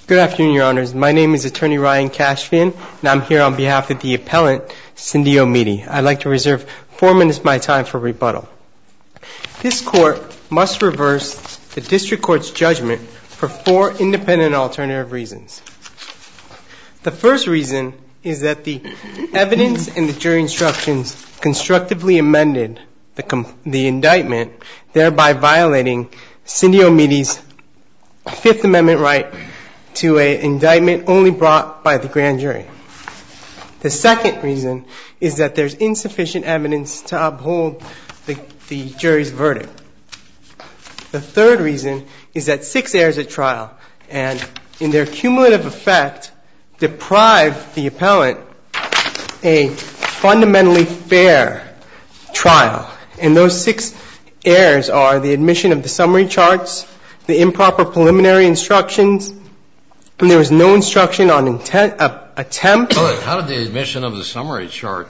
Good afternoon, Your Honors. My name is Attorney Ryan Cashvian, and I'm here on behalf of the appellant, Cindy Omidi. I'd like to reserve 4 minutes of my time for rebuttal. This Court must reverse the District Court's judgment for 4 independent and alternative reasons. The first reason is that the evidence and the jury instructions constructively amended the indictment, thereby violating Cindy Omidi's Fifth Amendment right to an indictment only brought by the grand jury. The second reason is that there's insufficient evidence to uphold the jury's verdict. The third reason is that 6 errors at trial, and in their cumulative effect, deprive the appellant a fundamentally fair trial. And those 6 errors are the admission of the summary charts, the improper preliminary instructions, and there was no instruction on attempt. How did the admission of the summary chart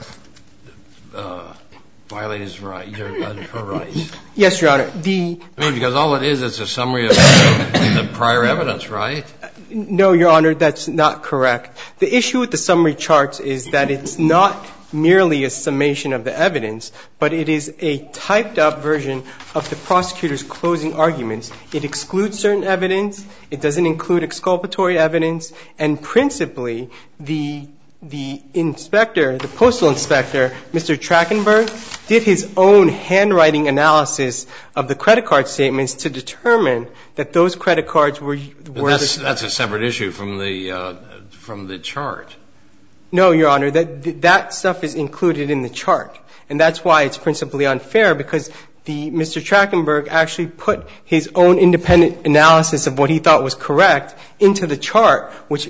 violate his right, her rights? Yes, Your Honor. Because all it is a summary of the prior evidence, right? No, Your Honor, that's not correct. The issue with the summary charts is that it's not merely a summation of the evidence, but it is a typed-up version of the prosecutor's closing arguments. It excludes certain evidence, it doesn't include exculpatory evidence, and principally, the inspector, the postal inspector, Mr. Trachtenberg, did his own handwriting analysis of the credit card statements to determine that those credit cards were that's a separate issue from the chart. No, Your Honor, that stuff is included in the chart. And that's why it's principally unfair, because Mr. Trachtenberg actually put his own independent analysis of what he thought was correct into the chart, which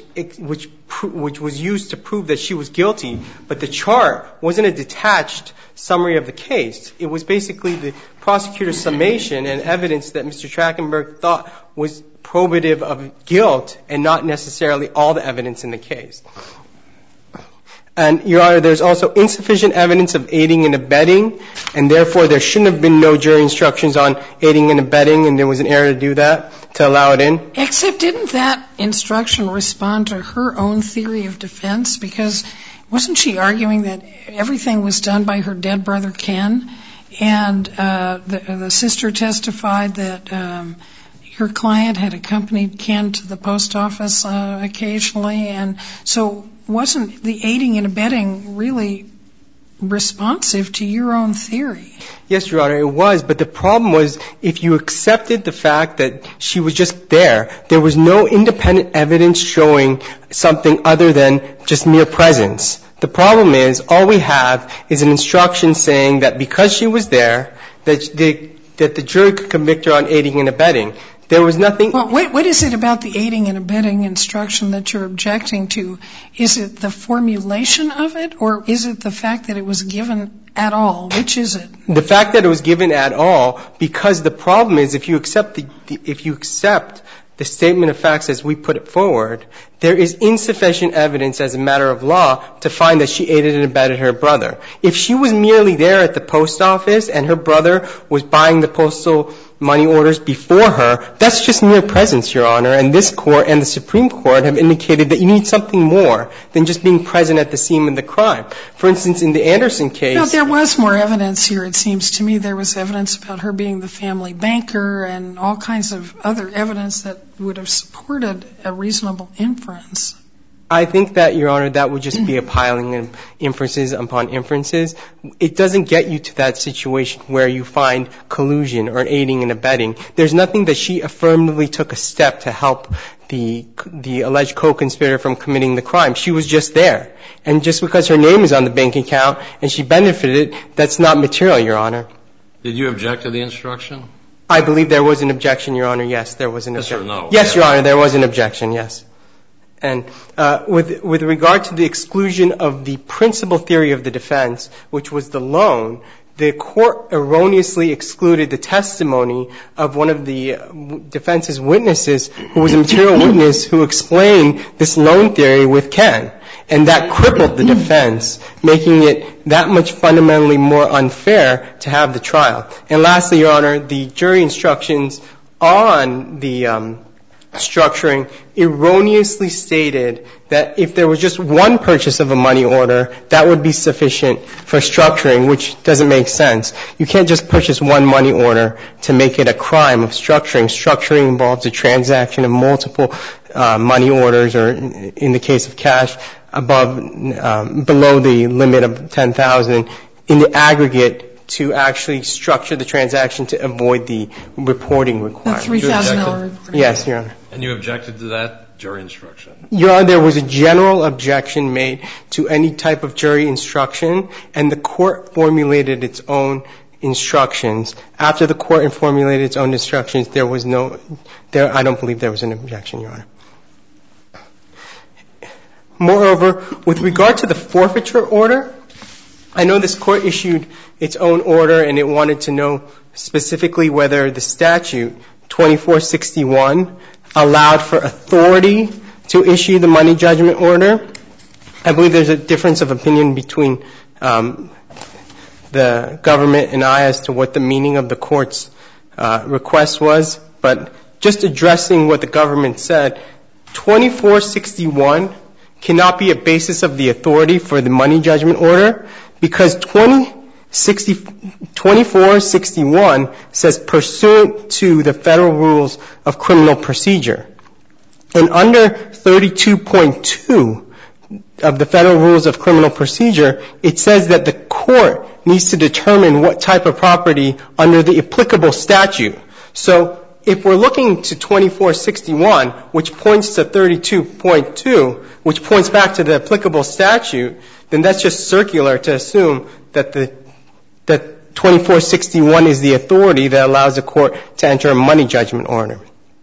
was used to prove that she was guilty. But the chart wasn't a detached summary of the case. It was basically the prosecutor's summation and evidence that Mr. Trachtenberg thought was probative of guilt and not necessarily all the evidence in the case. And, Your Honor, there's also insufficient evidence of aiding and abetting, and therefore there shouldn't have been no jury instructions on aiding and abetting, and there was an error to do that, to allow it in. Except didn't that instruction respond to her own theory of defense? Because wasn't she arguing that everything was done by her dead brother Ken? And the sister testified that her client had accompanied Ken to the post office occasionally, and so wasn't the aiding and abetting really responsive to your own theory? Yes, Your Honor, it was. But the problem was, if you accepted the fact that she was just there was no independent evidence showing something other than just mere presence. The problem is, all we have is an instruction saying that because she was there, that the jury could convict her on aiding and abetting. There was nothing. Well, what is it about the aiding and abetting instruction that you're objecting to? Is it the formulation of it, or is it the fact that it was given at all? Which is it? The fact that it was given at all, because the problem is, if you accept the statement of facts as we put it forward, there is insufficient evidence as a matter of law to find that she aided and abetted her brother. If she was merely there at the post office and her brother was buying the postal money orders before her, that's just mere presence, Your Honor. And this Court and the Supreme Court have indicated that you need something more than just being present at the scene of the crime. For instance, in the Anderson case. No, there was more evidence here, it seems to me. There was evidence about her being the family banker and all kinds of other evidence that would have supported a reasonable inference. I think that, Your Honor, that would just be a piling of inferences upon inferences. It doesn't get you to that situation where you find collusion or aiding and abetting. There's nothing that she affirmatively took a step to help the alleged co-conspirator from committing the crime. She was just there. And just because her name is on the bank account and she benefited, that's not material, Your Honor. Did you object to the instruction? I believe there was an objection, Your Honor. Yes, there was an objection. Yes or no? Yes, Your Honor, there was an objection, yes. And with regard to the exclusion of the principal theory of the defense, which was the loan, the Court erroneously excluded the testimony of one of the defense's witnesses who was a material witness who explained this loan theory with Ken. And that crippled the defense, making it that much fundamentally more unfair to have the trial. And lastly, Your Honor, the jury instructions on the structuring erroneously stated that if there was just one purchase of a money order, that would be sufficient for structuring, which doesn't make sense. You can't just purchase one money order to make it a crime of structuring. Structuring involves a transaction of multiple money orders, or in the case of cash, below the limit of $10,000 in the aggregate, to actually structure the transaction to avoid the reporting requirement. The $3,000 reporting. Yes, Your Honor. And you objected to that jury instruction? Your Honor, there was a general objection made to any type of jury instruction, and the court formulated its own instructions. After the court formulated its own instructions, I don't believe there was an objection, Your Honor. Moreover, with regard to the forfeiture order, I know this court issued its own order, and it wanted to know specifically whether the statute 2461 allowed for authority to issue the money judgment order. I believe there's a difference of opinion between the government and I as to what the meaning of the court's request was, but just addressing what the government said, 2461 cannot be a basis of the authority for the money judgment order, because 2461 says pursuant to the federal rules of criminal procedure. And under 32.2 of the federal rules of criminal procedure, it says that the court needs to determine what type of property under the applicable statute. So if we're looking to 2461, which points to 32.2, which points back to the applicable statute, then that's just circular to assume that 2461 is the authority that allows the court to enter a money judgment order.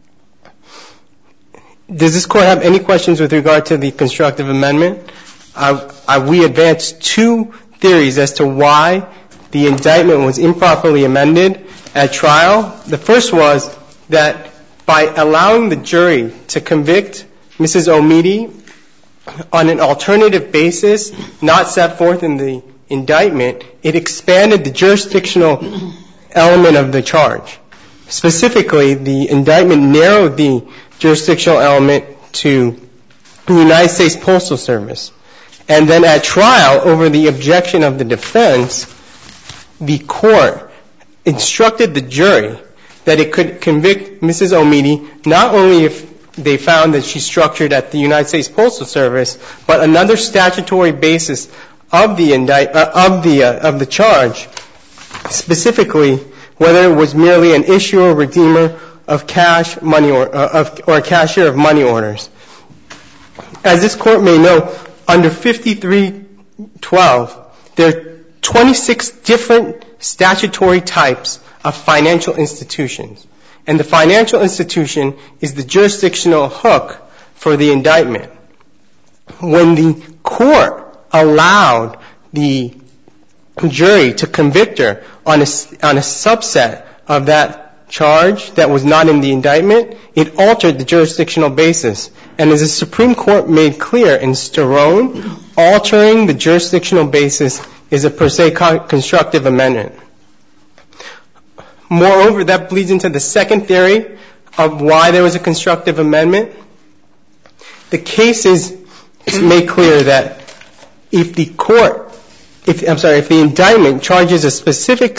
Does this court have any questions with regard to the constructive amendment? We advanced two theories as to why the indictment was improperly amended at trial. The first was that by allowing the jury to convict Mrs. Omidi on an alternative basis not set forth in the indictment, it expanded the jurisdictional element of the charge. Specifically, the indictment narrowed the jurisdictional element to the United States Postal Service. And then at trial, over the objection of the defense, the court instructed the jury that it could convict Mrs. Omidi not only if they found that she structured at the United States Postal Service, but another statutory basis of the charge, specifically whether it was merely an issuer or redeemer of cash money or a cashier of money orders. As this court may know, under 5312, there are 26 different statutory types of financial institutions. And the financial institution is the jurisdictional hook for the indictment. When the court allowed the jury to convict her on a subset of that charge that was not in the indictment, it altered the jurisdictional basis. And as the Supreme Court made clear in Sterone, altering the jurisdictional basis is a per se constructive amendment. Moreover, that bleeds into the second theory of why there was a constructive amendment. The cases make clear that if the indictment charges a specific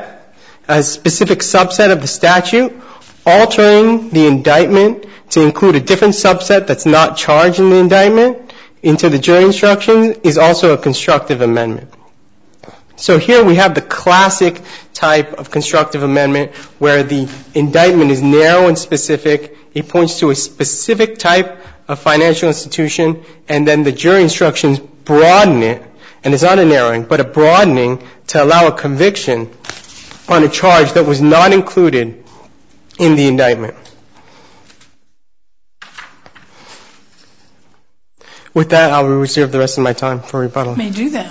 subset of the statute, altering the indictment to include a different subset that's not charged in the indictment into the jury instructions is also a constructive amendment. So here we have the classic type of constructive amendment where the indictment is narrow and specific. It points to a specific type of financial institution, and then the jury instructions broaden it, and it's not a narrowing, but a broadening to allow a conviction on a charge that was not included in the indictment. With that, I will reserve the rest of my time for rebuttal. You may do that.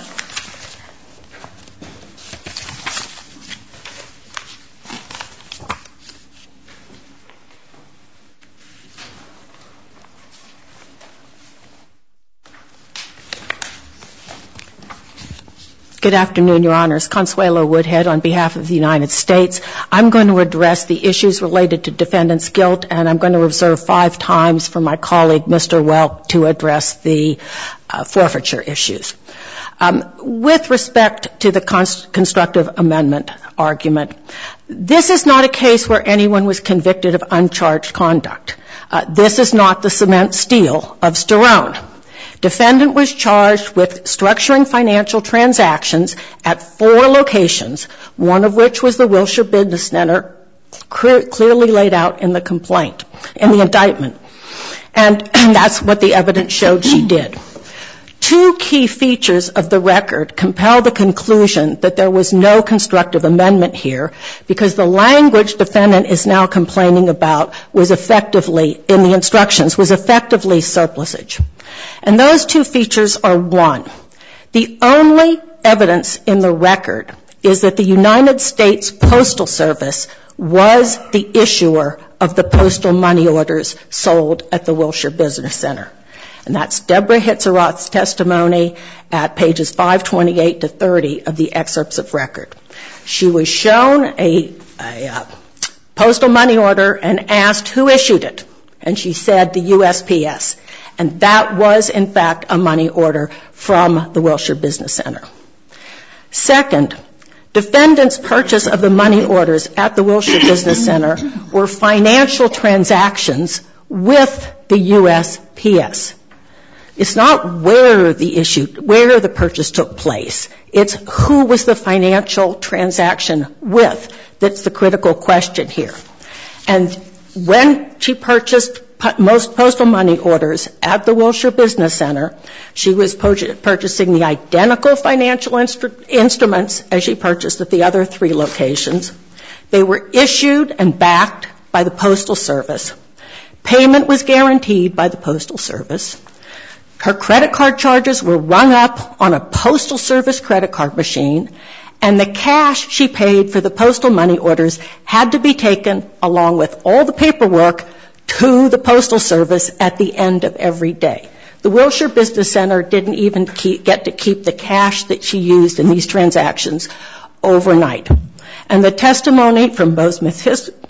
Good afternoon, Your Honors. Consuelo Woodhead on behalf of the United States. I'm going to address the issues related to defendant's guilt, and I'm going to reserve 5 times for my colleague, Mr. Welk, to address the forfeiture issues. With respect to the constructive amendment argument, this is not a case where anyone was convicted of uncharged conduct. This is not the cement steel of Sterone. Defendant was charged with structuring financial transactions at 4 locations, one of which was the Wilshire Business Center, clearly laid out in the complaint, in the indictment. And that's what the evidence showed she did. 2 key features of the record compel the conclusion that there was no constructive amendment here, because the language defendant is now complaining about was effectively, in the instructions, was effectively surplusage. And those 2 features are: 1, the only evidence in the record is that the United States Postal Service was the issuer of the postal money orders sold at the Wilshire Business Center. And that's Deborah Hitzeroth's testimony at pages 528 to 30 of the excerpts of record. She was shown a postal money order and asked who issued it. And she said the USPS. And that was, in fact, a money order from the Wilshire Business Center. Second, defendant's purchase of the money orders at the Wilshire Business Center were financial transactions with the USPS. It's not where the purchase took place. It's who was the financial transaction with that's the critical question here. And when she purchased most postal money orders at the Wilshire Business Center, she was purchasing the identical financial instruments as she purchased at the other 3 locations. They were issued and backed by the Postal Service. Payment was guaranteed by the Postal Service. Her credit card charges were rung up on a Postal Service credit card machine, and the cash she paid for the postal money orders had to be taken along with all the paperwork to the Postal Service at the end of every day. The Wilshire Business Center didn't even get to keep the cash that she used in these transactions overnight. And the testimony from both Ms.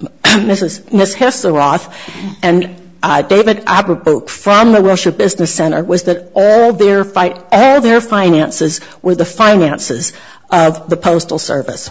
Hitzeroth and David Aberbuch from the Wilshire Business Center was that all their finances were the finances of the Postal Service.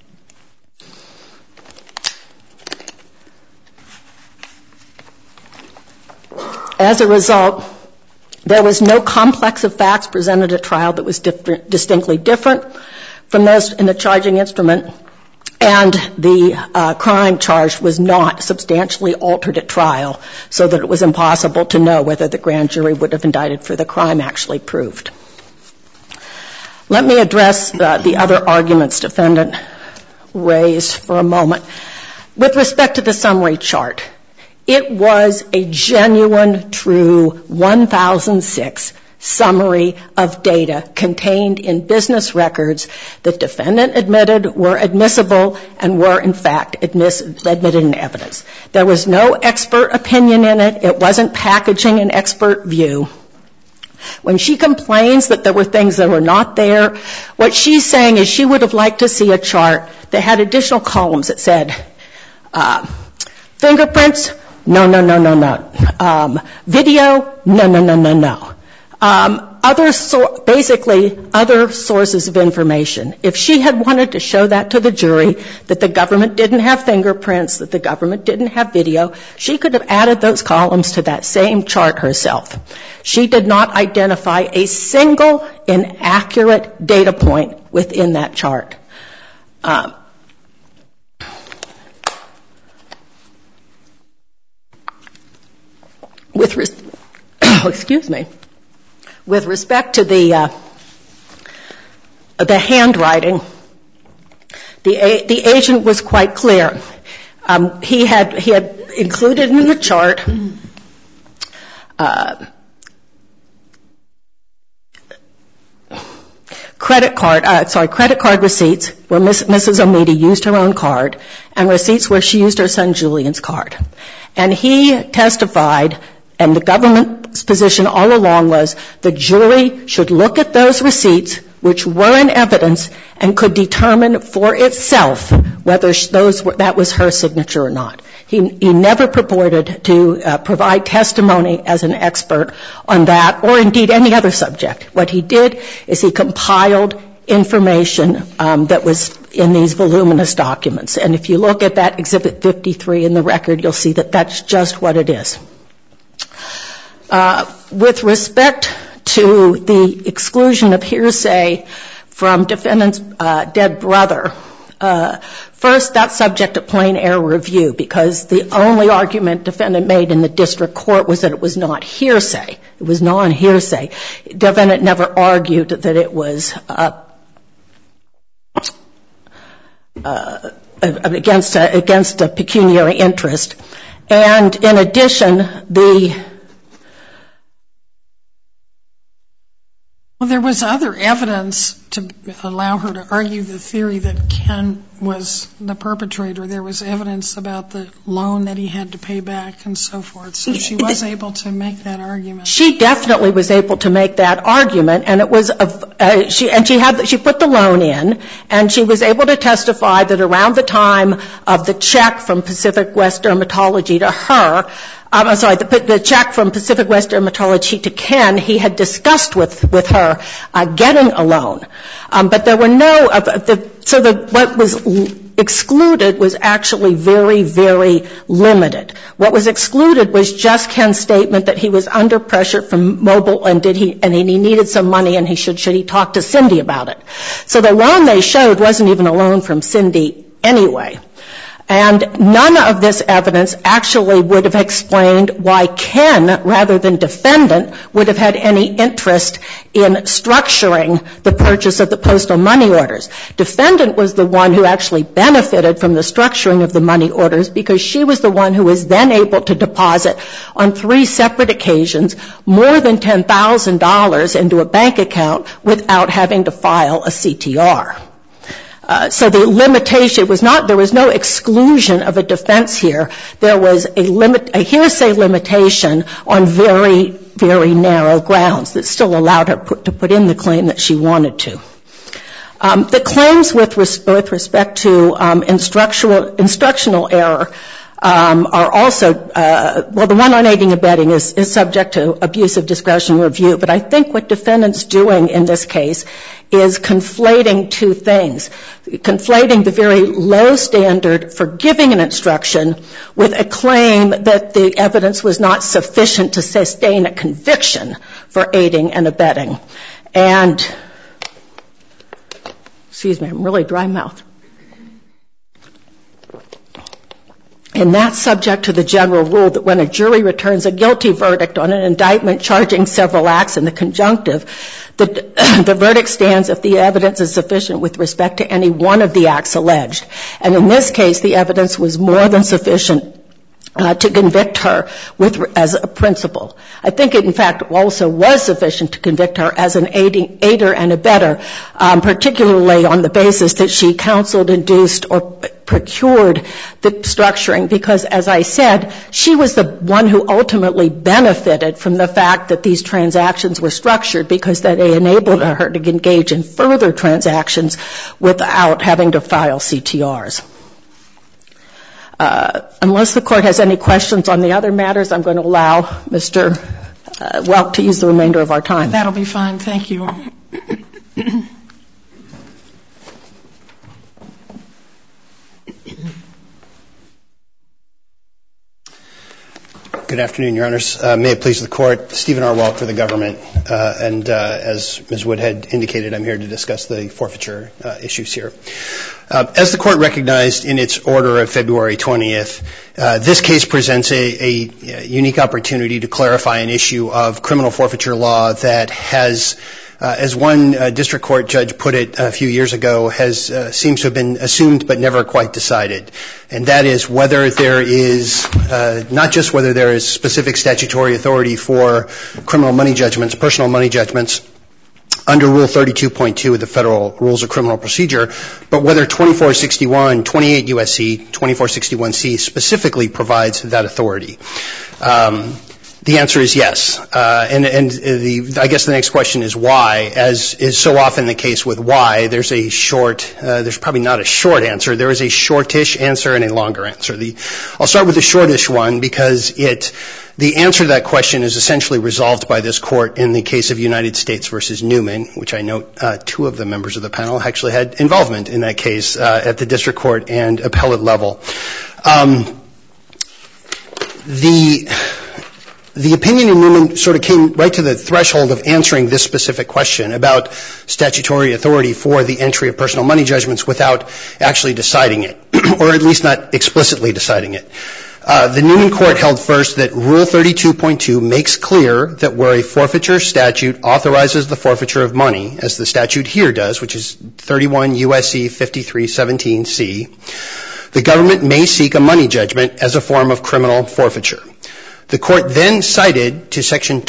As a result, there was no complex of facts presented at trial that was distinctly different from those in the charging instrument, and the crime charged was not substantially altered at trial, so that it was impossible to know whether the grand jury would have indicted for the crime actually proved. Let me address the other arguments defendant raised for a moment. With respect to the summary chart, it was a genuine, true 1006 summary of data contained in business records that defendant admitted were admissible and were, in fact, admitted in evidence. There was no expert opinion in it. It wasn't packaging an expert view. When she complains that there were things that were not there, what she's saying is she would have liked to see a chart that had additional columns that said, fingerprints, no. Video, no. Basically, other sources of information. If she had wanted to show that to the jury, that the government didn't have fingerprints, that the government didn't have video, she could have added those columns to that same chart herself. She did not identify a single inaccurate data point within that chart. With respect to the handwriting, the agent was quite clear. He had included in the chart credit card receipts where Mrs. O'Meady used her own card, and receipts where she used her son Julian's card. And he testified, and the government's position all along was the jury should look at those receipts which were in evidence and could determine for itself whether that was her signature or not. He never purported to provide testimony as an expert on that or indeed any other subject. What he did is he compiled information that was in these voluminous documents. And if you look at that Exhibit 53 in the record, you'll see that that's just what it is. With respect to the exclusion of hearsay from defendant's dead brother, first, that's subject to plain error review because the only argument defendant made in the district court was that it was not hearsay. It was non-hearsay. Defendant never argued that it was against a pecuniary interest. And in addition, Well, there was other evidence to allow her to argue the theory that Ken was the perpetrator. There was evidence about the loan that he had to pay back and so forth. So she was able to make that argument. She definitely was able to make that argument, and it was she put the loan in, and she was able to testify that around the time of the check from Pacific West Dermatology to her, the check from Pacific West Dermatology to Ken, he had discussed with her getting a loan. But there were what was excluded was actually very, very limited. What was excluded was just Ken's statement that he was under pressure from Mobile and he needed some money and should he talk to Cindy about it. So the loan they showed wasn't even a loan from Cindy anyway. And none of this evidence actually would have explained why Ken, rather than defendant, would have had any interest in structuring the purchase of the postal money orders. Defendant was the one who actually benefited from the structuring of the money orders because she was the one who was then able to deposit on 3 separate occasions more than $10,000 into a bank account without having to file a CTR. So the limitation was there was no exclusion of a defense here. There was a hearsay limitation on very, very narrow grounds that still allowed her to put in the claim that she wanted to. The claims with respect to instructional error are also, the one on aiding and abetting is subject to abuse of discretion review. But I think what defendant's doing in this case is conflating 2 things. Conflating the very low standard for giving an instruction with a claim that the evidence was not sufficient to sustain a conviction for aiding and abetting. And, I'm really dry-mouthed. And that's subject to the general rule that when a jury returns a guilty verdict on an indictment charging several acts in the conjunctive, the verdict stands if the evidence is sufficient with respect to any one of the acts alleged. And in this case, the evidence was more than sufficient to convict her as a principal. I think it, in fact, also was sufficient to convict her as an aider and abetter, particularly on the basis that she counseled, induced, or procured the structuring, because, as I said, she was the one who ultimately benefited from the fact that these transactions were structured because they enabled her to engage in further transactions without having to file CTRs. Unless the Court has any questions on the other matters, I'm going to allow Mr. Welk to use the remainder of our time. That'll be fine. Thank you. Good afternoon, Your Honors. May it please the Court. Stephen R. Welk for the government. And as Ms. Wood had indicated, I'm here to discuss the forfeiture issues here. As the Court recognized in its order of February 20th, this case presents a unique opportunity to clarify an issue of criminal forfeiture law that has, as one district court judge put it a few years ago, seems to have been assumed but never quite decided. And that is whether there is, not just whether there is specific statutory authority for criminal money judgments, personal money judgments, under Rule 32.2 of the Federal Rules of Criminal Procedure, but whether 28 U.S.C. 2461C specifically provides that authority. The answer is yes. I guess the next question is why. As is so often the case with why, there's probably not a short answer. There is a shortish answer and a longer answer. I'll start with the shortish one because the answer to that question is essentially resolved by this court in the case of United States versus Newman, which I note two of the members of the panel actually had involvement in that case at the district court and appellate level. The opinion in Newman sort of came right to the threshold of answering this specific question about statutory authority for the entry of personal money judgments without actually deciding it, or at least not explicitly deciding it. The Newman court held first that Rule 32.2 makes clear that where a forfeiture statute authorizes the forfeiture of money, as the statute here does, which is 31 U.S.C. 5317C, the government may seek a money judgment as a form of criminal forfeiture. The court then cited to Section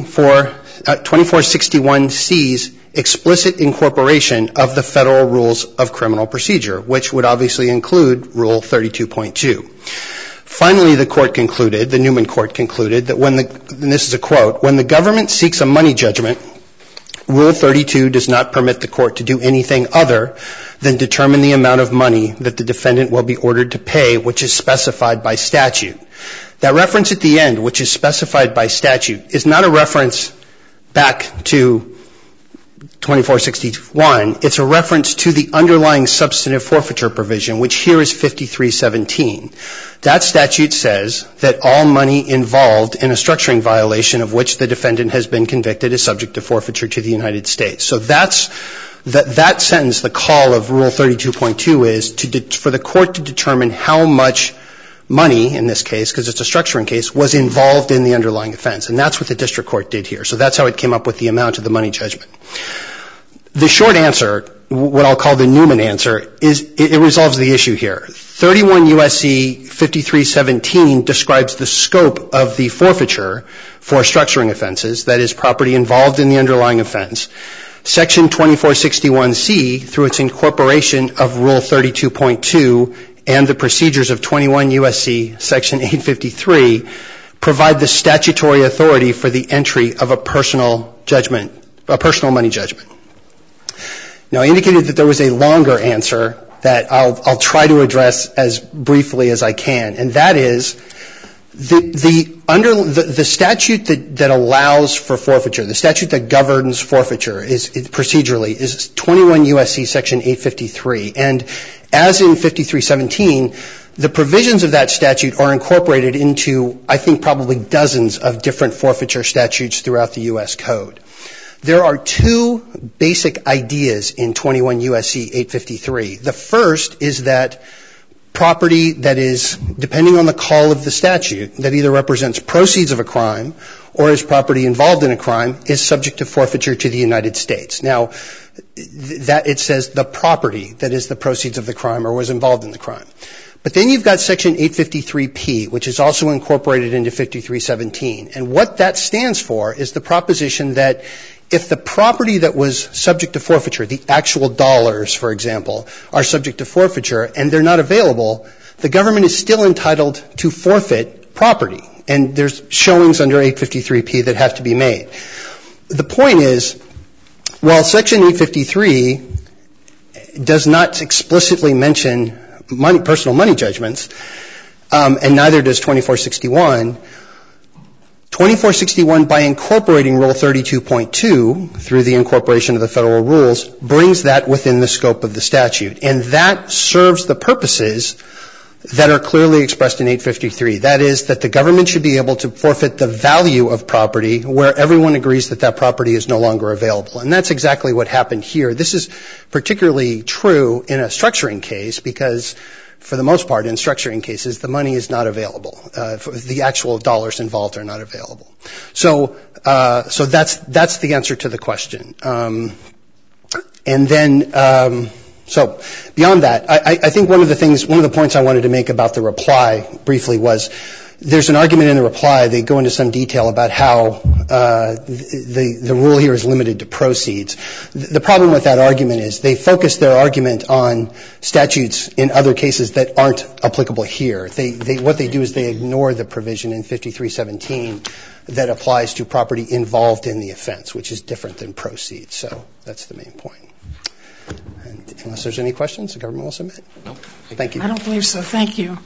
2461C's explicit incorporation of the federal rules of criminal procedure, which would obviously include Rule 32.2. Finally, the Newman court concluded that and this is a quote, when the government seeks a money judgment, Rule 32 does not permit the court to do anything other than determine the amount of money that the defendant will be ordered to pay, which is specified by statute. That reference at the end, which is specified by statute, is not a reference back to 2461. It's a reference to the underlying substantive forfeiture provision, which here is 5317. That statute says that all money involved in a structuring violation of which the defendant has been convicted is subject to forfeiture to the United States. So that sentence, the call of Rule 32.2 is for the court to determine how much money, in this case, because it's a structuring case, was involved in the underlying offense. And that's what the district court did here. So that's how it came up with the amount of the money judgment. The short answer, what I'll call the Newman answer, is it resolves the issue here. 31 U.S.C. 5317 describes the scope of the forfeiture for structuring offenses, that is, property involved in the underlying offense. Section 2461C, through its incorporation of Rule 32.2 and the procedures of 21 U.S.C. Section 853, provide the statutory authority for the entry of a personal money judgment. Now, I indicated that there was a longer answer that I'll try to address as briefly as I can, and that is the statute that allows for forfeiture, the statute that governs forfeiture procedurally is 21 U.S.C. Section 853. And as in 5317, the provisions of that statute are incorporated into, I think, probably dozens of different forfeiture statutes throughout the U.S. Code. There are two basic ideas in 21 U.S.C. 853. The first is that property that is, depending on the call of the statute, that either represents proceeds of a crime or is property involved in a crime, is subject to forfeiture to the United States. Now, that it says the property that is the proceeds of the crime or was involved in the crime. But then you've got Section 853P, which is also incorporated into 5317. And what that stands for is the proposition that if the property that was subject to forfeiture, the actual dollars, for example, are subject to forfeiture and they're not available, the government is still entitled to forfeit property. And there's showings under 853P that have to be made. The point is, while Section 853 does not explicitly mention personal money judgments, and neither does 2461, 2461, by incorporating Rule 32.2 through the incorporation of the federal rules, brings that within the scope of the statute. And that serves the purposes that are clearly expressed in 853. That is, that the government should be able to forfeit the value of property where everyone agrees that that property is no longer available. And that's exactly what happened here. This is particularly true in a structuring case because, for the most part, in structuring cases, the money is not available. The actual dollars involved are not available. So that's the answer to the question. And then, so beyond that, I think one of the points I wanted to make about the reply briefly was there's an argument in the reply. They go into some detail about how the rule here is limited to proceeds. The problem with that argument is they focus their argument on statutes in other cases that aren't applicable here. What they do is they ignore the provision in 5317 that applies to property involved in the offense, which is different than proceeds. So that's the main point. And unless there's any questions, the government will submit. No. Thank you. I don't believe so. Thank you.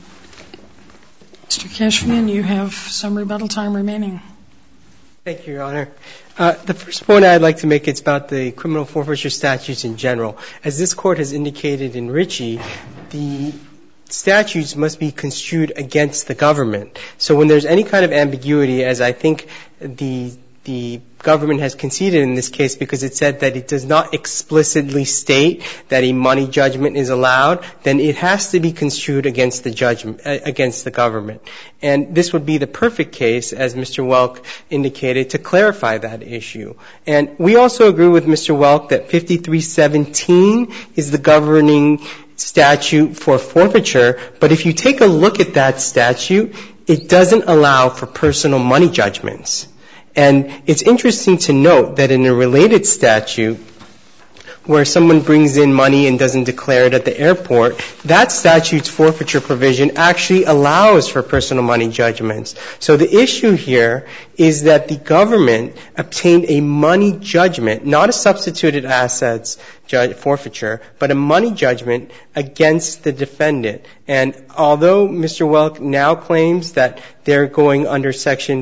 Mr. Cashman, you have some rebuttal time remaining. Thank you, Your Honor. The first point I'd like to make is about the criminal forfeiture statutes in general. As this Court has indicated in Ritchie, the statutes must be construed against the government. So when there's any kind of ambiguity, as I think the government has conceded in this case because it said that it does not explicitly state that a money judgment is allowed, then it has to be construed against the government. And this would be the perfect case, as Mr. Welk indicated, to clarify that issue. And we also agree with Mr. Welk that 5317 is the governing statute for forfeiture, but if you take a look at that statute, it doesn't allow for personal money judgments. And it's interesting to note that in a related statute where someone brings in money and doesn't declare it at the airport, that statute's forfeiture provision actually allows for personal money judgments. So the issue here is that the government obtained a money judgment, not a substituted assets forfeiture, but a money judgment against the defendant. And although Mr. Welk now claims that they're going under Section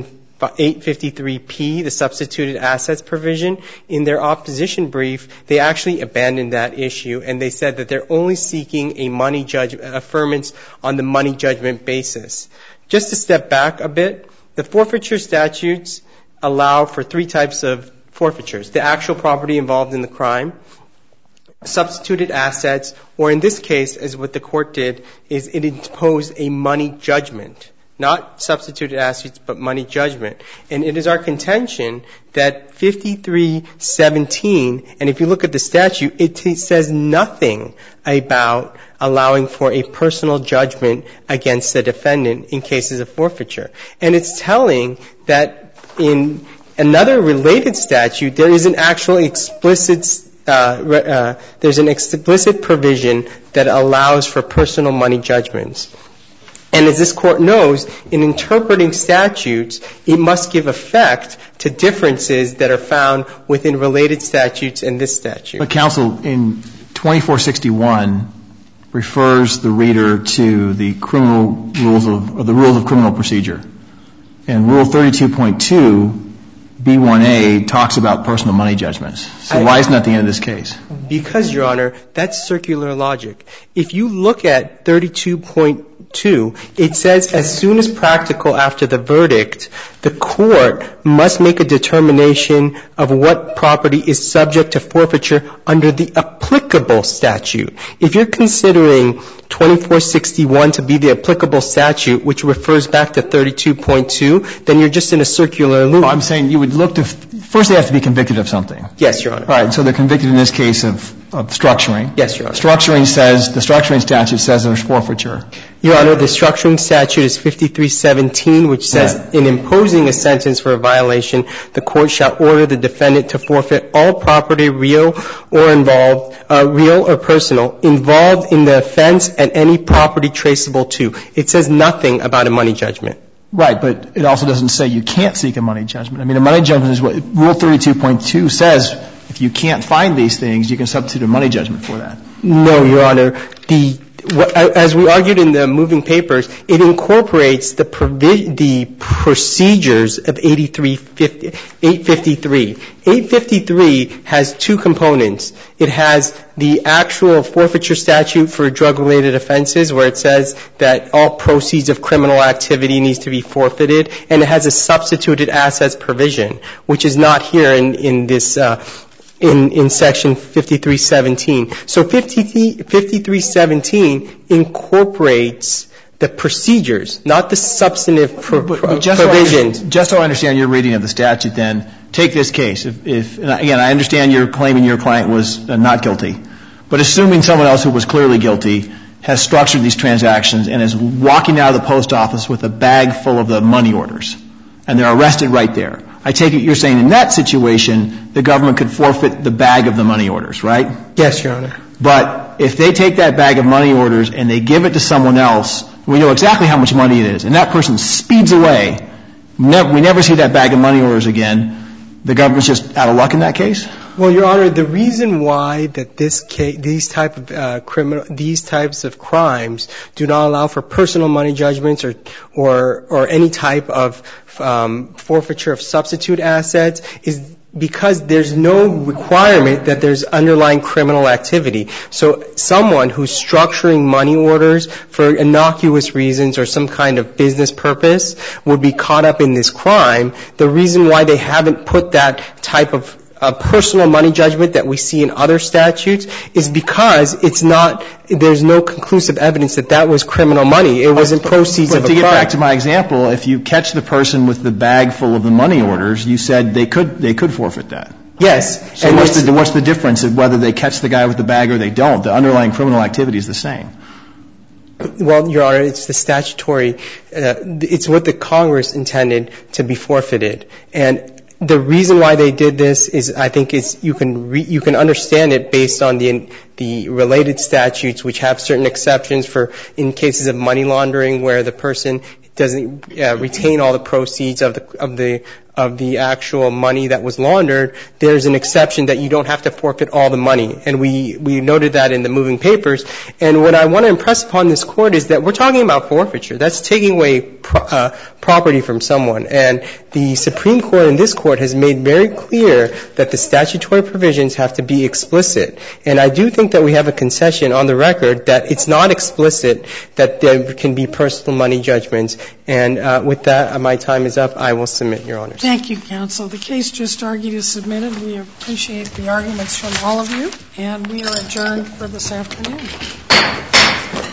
853P, the substituted assets provision, in their opposition brief, they actually abandoned that issue, and they said that they're only seeking a money affirmance on the money judgment basis. Just to step back a bit, the forfeiture statutes allow for three types of forfeitures: the actual property involved in the crime, substituted assets, or in this case, as what the court did, is it imposed a money judgment. Not substituted assets, but money judgment. And it is our contention that 5317, and if you look at the statute, it says nothing about allowing for a personal judgment against the defendant in cases of forfeiture. And it's telling that in another related statute, there is an actual explicit there's an explicit provision that allows for personal money judgments. And as this Court knows, in interpreting statutes, it must give effect to differences that are found within related statutes and this statute. But counsel, in 2461 refers the reader to the criminal rules of, or the rules of criminal procedure. And Rule 32.2, B1A, talks about personal money judgments. So why isn't that the end of this case? Because, Your Honor, that's circular logic. If you look at 32.2, it says as soon as practical after the verdict, the court must make a determination of what property is subject to forfeiture under the applicable statute. If you're considering 2461 to be the applicable statute, which refers back to 32.2, then you're just in a circular loop. Well, I'm saying you would look to, first they have to be convicted of something. Yes, Your Honor. All right, so they're convicted in this case of structuring. Yes, Your Honor. Structuring says, the structuring statute says there's forfeiture. Your Honor, the structuring statute is 5317, which says in imposing a sentence for a violation, the court shall order the defendant to forfeit all property real or personal involved in the offense and any property traceable to. It says nothing about a money judgment. Right, but it also doesn't say you can't seek a money judgment. I mean, a money judgment is what Rule 32.2 says. If you can't find these things, you can substitute a money judgment for that. No, Your Honor. As we argued in the moving papers, it incorporates the procedures of 853. 853 has two components. It has the actual forfeiture statute for drug-related offenses, where it says that all proceeds of criminal activity needs to be forfeited, and it has a substituted assets provision, which is not here in this in Section 5317. So 5317 incorporates the procedures, not the substantive provisions. Just so I understand your reading of the statute, then, take this case. If again, I understand you're claiming your client was not guilty, but assuming someone else who was clearly guilty has structured these transactions and is walking out of the post office with a bag full of the money orders, and they're arrested right there. I take it you're saying in that situation, the government could forfeit the bag of the money orders, right? Yes, Your Honor. But if they take that bag of money orders and they give it to someone else, we know exactly how much money it is, and that person speeds away, we never see that bag of money orders again, the government's just out of luck in that case? Well, Your Honor, the reason why that these types of crimes do not allow for personal money judgments or any type of forfeiture of substitute assets is because there's no requirement that there's underlying criminal activity. So someone who's structuring money orders for innocuous reasons or some kind of business purpose would be caught up in this crime. The reason why they haven't put that type of personal money judgment that we see in other statutes is because there's no conclusive evidence that that was criminal money. It wasn't proceeds of a crime. But to get back to my example, if you catch the person with the bag full of the money orders, you said they could forfeit that. Yes. So what's the difference of whether they catch the guy with the bag or they don't? The underlying criminal activity is the same. Well, Your Honor, it's the statutory, it's what the Congress intended to be forfeited. And the reason why they did this is, I think, you can understand it based on the related statutes, which have certain exceptions for in cases of money laundering where the person doesn't retain all the proceeds of the actual money that was laundered. There's an exception that you don't have to forfeit all the money, and we noted that in the moving papers. And what I want to impress upon this Court is that we're talking about forfeiture. That's taking away property from someone, and the Supreme Court and this Court has made very clear that the statutory provisions have to be explicit. And I do think that we have a concession on the record that it's not explicit that there can be personal money judgments. And with that, my time is up. I will submit, Your Honors. Thank you, counsel. The case just argued is submitted. We appreciate the arguments from all of you, and we are adjourned for this afternoon.